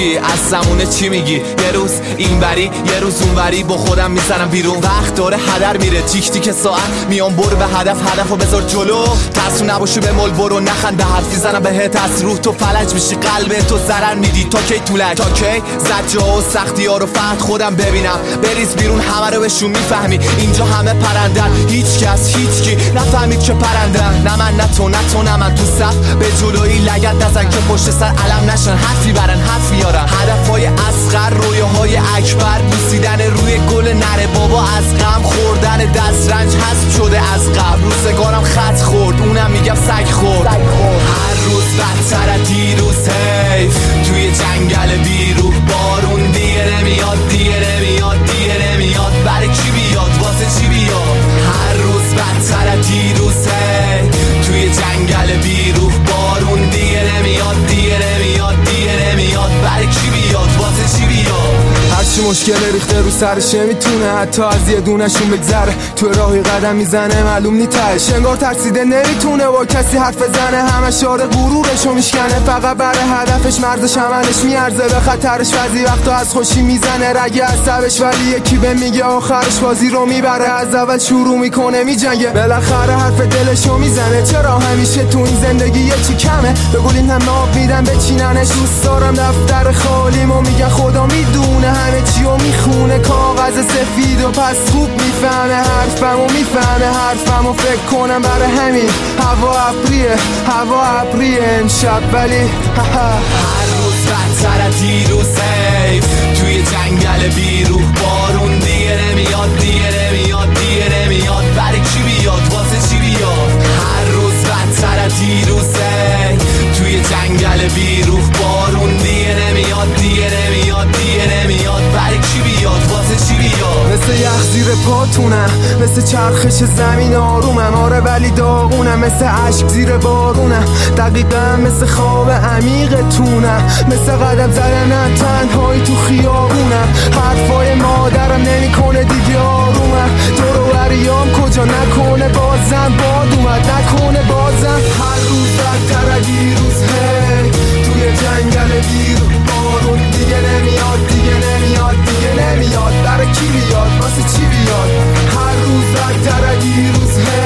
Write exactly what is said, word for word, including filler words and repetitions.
چی از زمونه چی میگی؟ یه روز اینوری یه روز اونوری با خودم میزنم بیرون، وقت داره هدر میره، تیک تیک ساعت میام برو به هدف، هدفو بذار جلو، ترسو نباشی به مول برو، نخند به حرفی زنم بهت از روح تو فلج میشی، قلب تو ضرر میدی، تا کی طولک تا کی زجرها و سختی ها رو فقط خودم ببینم، بریز بیرون همه رو بهشون میفهمی، اینجا همه پرندن، هیچ کس هیچ کی نفهمید که پرندن، نه من نه تو نه تو نه من، تو صف به جلوی لگد نزن که پشت سر علم نشن، حرفی برن حرفی یارن، هدفهای اصغر رویاهای اکبر، بوسیدن روی گل نره بابا، از غم خوردن دست رنج حذف شده از قبل، روزگارم خط خورد اونم میگم سگ خورد، هر روز بدتر دیروز، حیف توی جنگل بیروح، بارون دیگه نمیاد دیگه نمیاد دیگه نمیاد، برای کی بیاد واسه چی بیاد، هر روز بدتر دیروز، حیف توی جنگل بیروح، بارون دیگه نمیاد دیگه نمیاد دیگه نمیاد، برای کی بیاد واسه چی بیاد، هرچی مشکل ریخته رو سرش نمیتونه حتی از یه دونشون بگذره، تو راهی قدم میزنه معلوم نی تهش، انگار ترسیده نمیتونه با کسی حرف بزنه، همه شعار غرورشو میشکنه، فقط برای هدفش مرزش همنش میارزه، به خطرش بعضی وقتا از خوشی میزنه رگ عصبش، ولی یکی به میگه آخرش بازی رو میبره، از اول شروع میکنه میجنگه، بالاخره حرف دلشو میزنه، چرا همیشه تو این زندگی یه چی کمه، بگولین هم آب میدن بچیننش، دوست دارم دفتر خالیمو میگن خدا میدونه همه چیو میخونه، کاغذ سفید و پس خوب میفهمه حرفمو میفهمه حرفمو، فکر کنم برای همین هوا ابریه هوا ابریه امشب، ولی هر روز بدتر دیروز، حیف توی جنگل بیروح، بارون دیگه نمیاد دیگه نمیاد دیگه نمیاد، برای کی بیاد واسه چی بیاد، هر روز بدتر دیروز، حیف توی جنگل بیروح، بارون دیگه نمیاد دیگه نمیاد دیگه نمیاد، برای کی بیاد واسه چی بیاد، مثل یخ زیر پاتونم، مثل چرخش زمین آرومم، آره ولی داغونم، مثل عشق زیر بارونم، دقیقا مثل خواب عمیقتونم، مثل قدم زدن تنهایی تو خیابونم، حرفای مادرم نمیکنه دیگه آرومم، دور و بریام کجا نکنه بازم باد اومد، نکنه بازم هر روز بدتر دیروز، هی توی جنگل بیروح، بارون دیگه نمیاد دیگه نمیاد دیگه نمیاد، برای کی بیاد واسه چی بیاد، هر روز بدتر دیروز، هی